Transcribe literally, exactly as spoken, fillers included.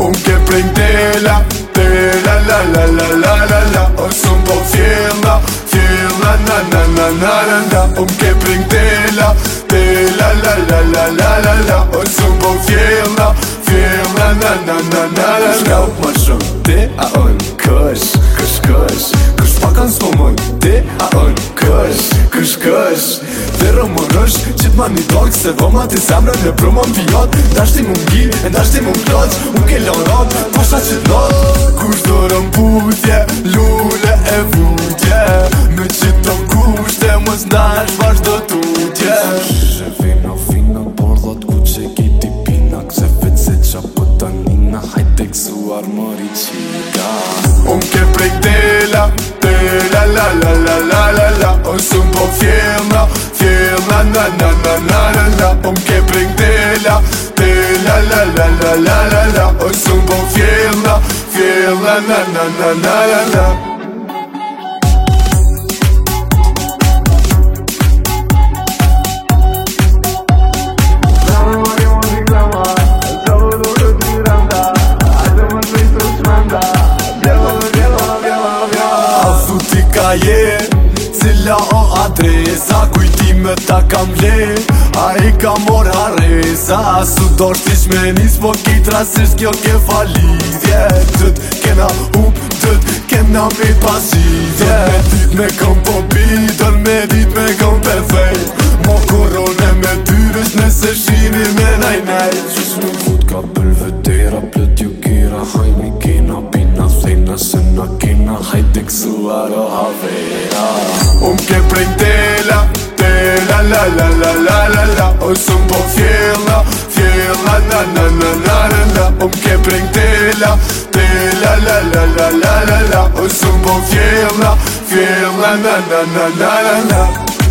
Unë ke prej tela, tela la la la la la la. O shumë po fjella, fjella na na na na na na. Unë ke prej tela, tela la la la la la la. O shumë po fjella, fjella na na na na na na. Shka u ma shumë, te a unë kësh, kësh kësh. Kësh pakan s'po mën, te a unë kësh, kësh kësh. Dhe rëmërësh, qitë ma një dork se vëma t'i zemrën e prëmën vijot. Ndashti mu m'gi, e ndashti mu m'kloq. Unë ke lonot, pasha qitë lot. Kush do rëmputje, lule e vutje. Me qito kushte, mës ndash vazhdo t'utje. Shë vino, vino, bordhot ku që kiti pina. Kse vetë se qa pëta nina, hajte kësuar mëri qika. Unë ke prej tela, tela la la la la la la. O shumë po fjella, fjella na na na na na na. Unë ke prej tela, tela la la la la la la. O shumë po fjella, fjella na na na na na na. Je, cila o adresa, kujtime ta kam le. A i ka mor haresa, su dorështish me nis, po kitra sisht kjo ke falidje. Dët kena up, dët kena mi pasivje. Dër me dit me kom po bi, dër me dit me kom pe fejt. Mo korone me dyresh nëse shini me naj nej. Qës me fut ka belvedera, plët ju kira, hajmi kena bina thejna se na kena, hajde kësuar o havera. Unë ke prej tela, tela la la la la la la. O shumë po fjella, fjella na na na na na na. Unë ke prej tela, tela la la la la la la. O shumë po fjella, fjella na na na na na na.